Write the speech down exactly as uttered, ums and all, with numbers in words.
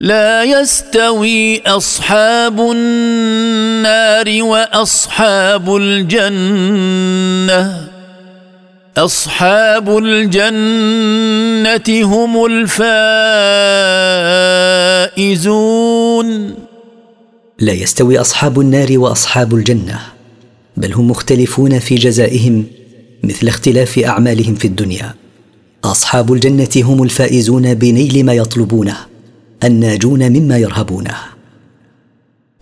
لا يستوي أصحاب النار وأصحاب الجنة أصحاب الجنة هم الفائزون. لا يستوي أصحاب النار وأصحاب الجنة، بل هم مختلفون في جزائهم مثل اختلاف أعمالهم في الدنيا. أصحاب الجنة هم الفائزون بنيل ما يطلبونه، الناجون مما يرهبونه.